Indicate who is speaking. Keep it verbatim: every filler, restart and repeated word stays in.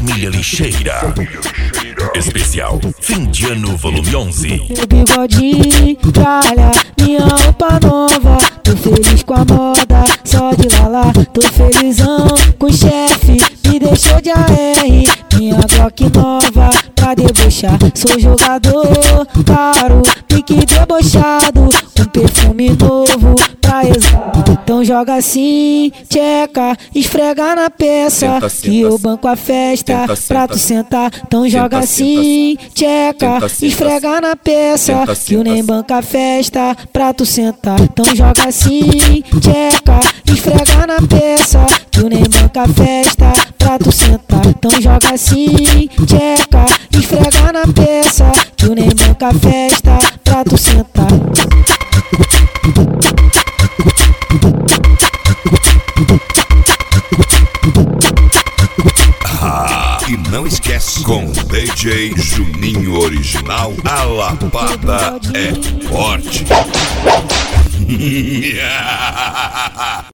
Speaker 1: Família Lixeira. Especial Fim de Ano Volume onze.
Speaker 2: Meu bigodinho, tralha, minha roupa nova. Tô feliz com a moda, só de lala. Tô felizão com o chefe, me deixou de A R. Minha Glock nova pra debochar. Sou jogador caro, pique debochado, com perfume novo pra exalar. Então joga assim, tcheca, esfrega na peça,
Speaker 3: senta, senta,
Speaker 2: que eu banco a festa
Speaker 3: senta,
Speaker 2: pra tu sentar. Então
Speaker 3: senta,
Speaker 2: joga assim, tcheca,
Speaker 3: senta, senta,
Speaker 2: esfrega na peça,
Speaker 3: senta,
Speaker 2: que eu
Speaker 3: senta,
Speaker 2: nem banca a festa pra tu sentar. Então joga assim, tcheca, esfrega na peça, que eu nem banca a festa pra tu sentar. Então joga assim, tcheca, esfrega na peça, que eu nem banca a festa pra tu sentar.
Speaker 1: Ah, e não esquece, com o D J Juninho Original, a lapada é forte.